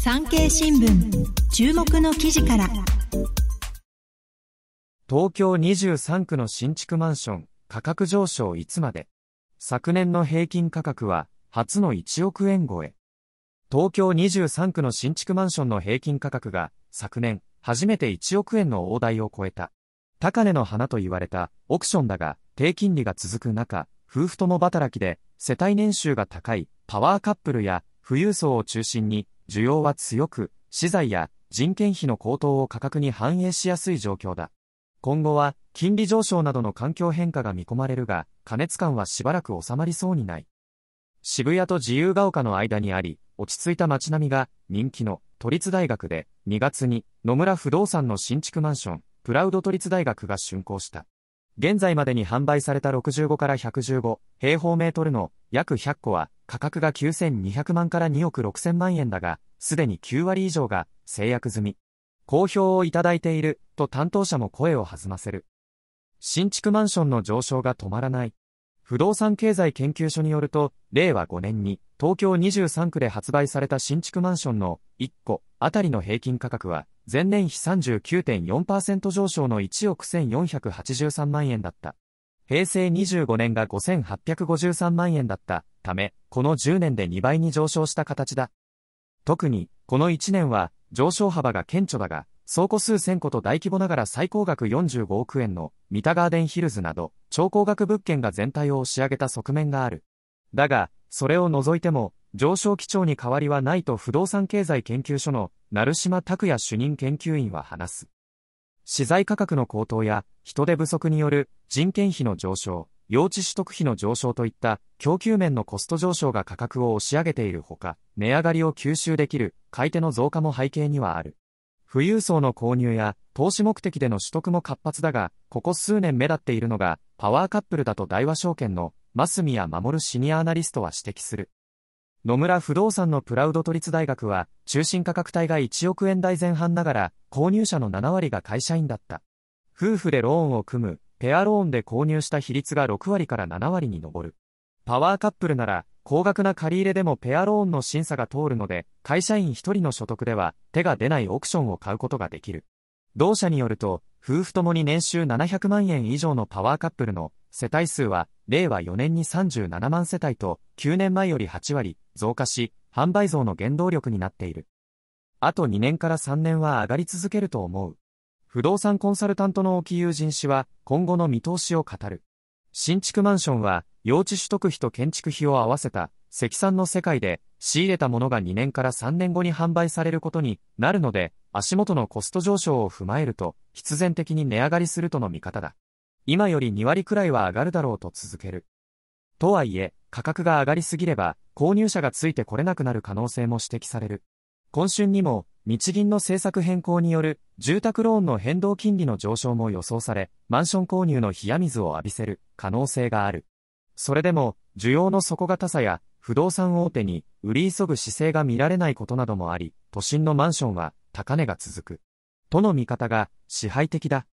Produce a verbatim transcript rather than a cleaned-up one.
産経新聞注目の記事から。 東京にじゅうさんくの新築マンション価格上昇いつまで。昨年の平均価格は初のいちおくえん超え。東京にじゅうさんくの新築マンションの平均価格が昨年初めていちおくえんの大台を超えた。高値の花と言われたオークションだが、低金利が続く中、夫婦共働きで世帯年収が高いパワーカップルや富裕層を中心に需要は強く、資材や人件費の高騰を価格に反映しやすい状況だ。今後は金利上昇などの環境変化が見込まれるが、過熱感はしばらく収まりそうにない。渋谷と自由が丘の間にあり、落ち着いた街並みが人気の都立大学で、にがつに野村不動産の新築マンション、プラウド都立大学が竣工した。現在までに販売されたろくじゅうごからひゃくじゅうご平方メートルの約ひゃっこは価格がきゅうせんにひゃくまんからにおくろくせんまんえんだが、すでにきゅうわり以上が成約済み。好評をいただいていると担当者も声を弾ませる。新築マンションの上昇が止まらない。不動産経済研究所によると、れいわごねんに東京にじゅうさんくで発売された新築マンションのいっこあたりの平均価格は、前年比 さんじゅうきゅうてんよんパーセント 上昇のいちおくせんよんひゃくはちじゅうさんまんえんだった。平成にじゅうごねんがごせんはっぴゃくごじゅうさんまんえんだったため、このじゅうねんでにばいに上昇した形だ。特に、このいちねんは上昇幅が顕著だが、総戸数せんこと大規模ながら最高額よんじゅうごおくえんの三田ガーデンヒルズなど、超高額物件が全体を押し上げた側面がある。だが、それを除いても、上昇基調に変わりはないと不動産経済研究所の成島拓也主任研究員は話す。資材価格の高騰や人手不足による人件費の上昇、用地取得費の上昇といった供給面のコスト上昇が価格を押し上げているほか、値上がりを吸収できる買い手の増加も背景にはある。富裕層の購入や投資目的での取得も活発だが、ここ数年目立っているのがパワーカップルだと大和証券の増宮守シニアアナリストは指摘する。野村不動産のプラウド都立大学は、中心価格帯がいちおくえんだいぜん半ながら、購入者のななわりが会社員だった。夫婦でローンを組む、ペアローンで購入した比率がろくわりからななわりに上る。パワーカップルなら、高額な借り入れでもペアローンの審査が通るので、会社員ひとりの所得では、手が出ないオークションを買うことができる。同社によると、夫婦ともに年収ななひゃくまんえん以上のパワーカップルの世帯数は、れいわよねんにさんじゅうななまんせたいと、きゅうねんまえよりはちわり増加し、販売増の原動力になっている。あとにねんからさんねんは上がり続けると思う。不動産コンサルタントの沖友人氏は、今後の見通しを語る。新築マンションは、用地取得費と建築費を合わせた、積算の世界で、仕入れたものがにねんからさんねんごに販売されることになるので、足元のコスト上昇を踏まえると、必然的に値上がりするとの見方だ。今よりにわりくらいは上がるだろうと続ける。とはいえ、価格が上がりすぎれば、購入者がついてこれなくなる可能性も指摘される。今春にも、日銀の政策変更による住宅ローンの変動金利の上昇も予想され、マンション購入の冷や水を浴びせる可能性がある。それでも、需要の底堅さや不動産大手に売り急ぐ姿勢が見られないことなどもあり、都心のマンションは高値が続く。との見方が支配的だ。